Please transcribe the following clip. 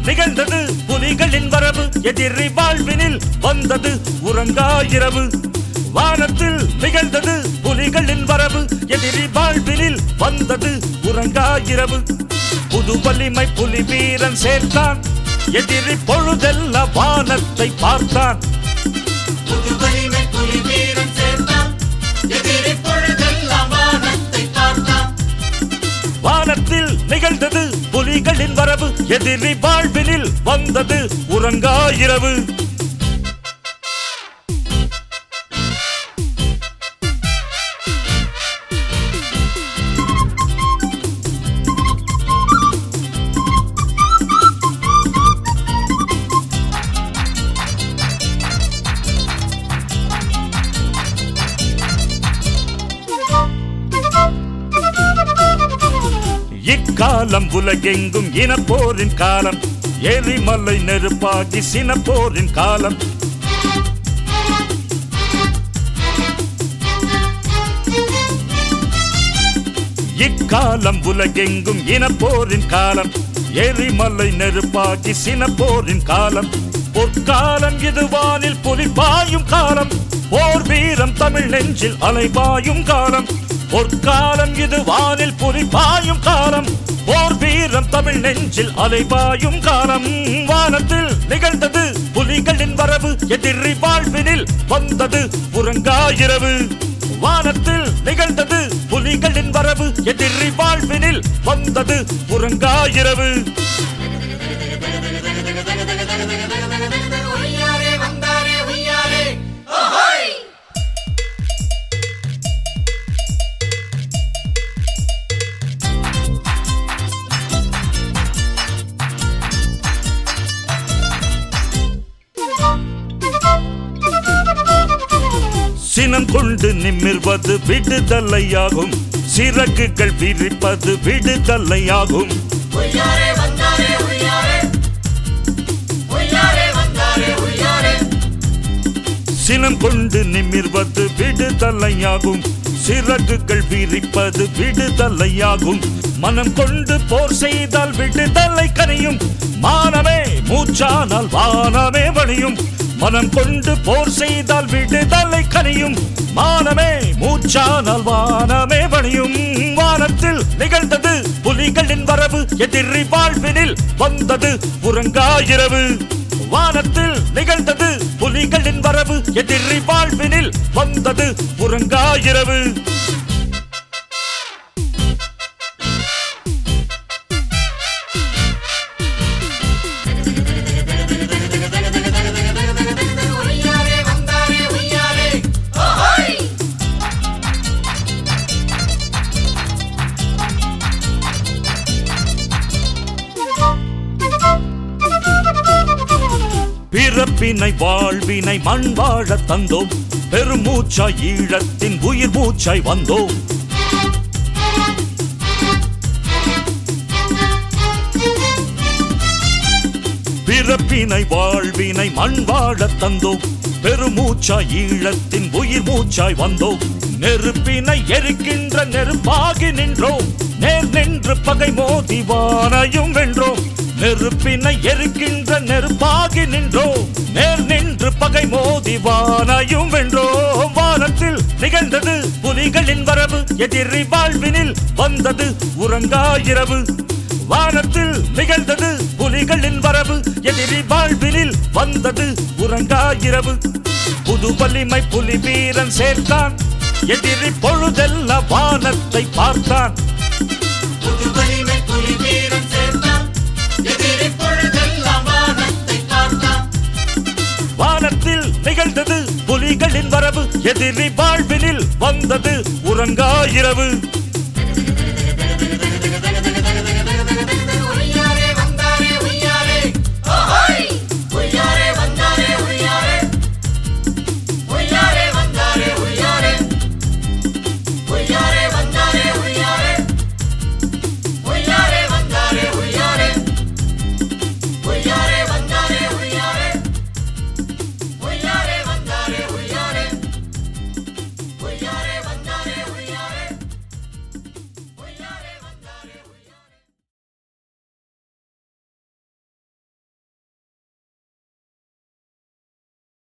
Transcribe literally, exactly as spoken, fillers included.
நிகழ்ந்தது புலிகளின் வரவு, எதிரி வாழ்வினில் வந்தது உறங்கா இரவு. வானத்தில் நிகழ்ந்தது புலிகளின் வரவு, எதிரி வாழ்வினில் வந்தது உறங்கா இரவு. புது வலிமை புலி வீரன் சேர்த்தான், எதிரி பொழுதெல்ல வானத்தை பார்த்தான். புது வலிமை புலி வீரன் சேர்த்தான், எதிரி பொழுதெல்ல வானத்தை பார்த்தான். வானத்தில் நிகழ்ந்தது புலிகளின் வரவு, எதிரி வாழ்வினில் வந்தது உறங்கா இரவு. இக்காலம் உலகெங்கும் இனப்போரின் காலம், எரிமலை நெருப்பாகி சினப்போரின் காலம். இக்காலம் உலகெங்கும் இனப்போரின் காலம், எரிமலை நெருப்பாகி சினப்போரின் காலம். பொற்காலம் இது வானில் புலி பாயும் காலம், போர் வீரம் தமிழ் நெஞ்சில் அலைபாயும் காலம். பொற்காலம் இது வானில் புலி பாயும் காலம், போர் வீரம் தமிழ் நெஞ்சில் அலைபாயும் காலம். வானத்தில் நிகழ்ந்தது புலிகளின் வரவு, எதிரி வாழ்வினில் வந்தது உறங்கா இரவு. வானத்தில் நிகழ்ந்தது புலிகளின் வரவு, எதிரி வாழ்வினில் வந்தது உறங்கா இரவு. சினம் கொண்டு நிமிர்வது விடுதலையாகும், சிறகுகள் விரிப்பது விடுதலையாகும். சினம் கொண்டு நிமிர்வது விடுதலையாகும், சிறகுகள் விரிப்பது விடுதலையாகும். மனம் கொண்டு போர் செய்தால் விடுதலை கனியும், மானமே மூச்சானால் வானமே வணியும். மனம் கொண்டு போர் செய்தால் விடுதலை கனியும், மானமே மூச்சானால் வானமே வணியும். வானத்தில் நிகழ்ந்தது புலிகளின் வரவு, எதிரி வாழ்வினில் வந்தது உறங்கா இரவு. வானத்தில் நிகழ்ந்தது புலிகளின் வரவு, எதிரி வாழ்வினில் வந்தது உறங்கா இரவு. பிறப்பினை வாழ்வினை மண் வாழ தந்தோம், பெருமூச்சாய் ஈழத்தின் உயிர் மூச்சாய் வந்தோம். பிறப்பினை வாழ்வினை மண் வாழ தந்தோம், பெருமூச்சாய் ஈழத்தின் உயிர் மூச்சாய் வந்தோம். நெருப்பினை எரிக்கின்ற நெருப்பாகி நின்றோம், நேர் நின்று பகை மோதி வானையும் வென்றோம். நெருப்பினை எரிக்கின்ற நெருப்பாகி நின்றோம், நேர் நின்று பகை மோதி வானையும் வென்றோம். வானத்தில் நிகழ்ந்தது புலிகளின் வரவு, எதிரி வாழ்வினில் வந்தது உறங்கா இரவு. வானத்தில் நிகழ்ந்தது புலிகளின் வரவு, எதிரி வாழ்வினில் வந்தது உறங்கா இரவு. புது வலிமை புலி வீரன் சேர்த்தான், எதிரி பொழுதெல்ல வானத்தை பார்த்தான். புது வலிமை புலி வீரன் சேர்த்தான், எதிரி பொழுதெல்ல வானத்தை பார்த்தான். வானத்தில் நிகழ்ந்தது புலிகளின் வரவு, எதிரி வாழ்வினில் வந்தது உறங்கா இரவு.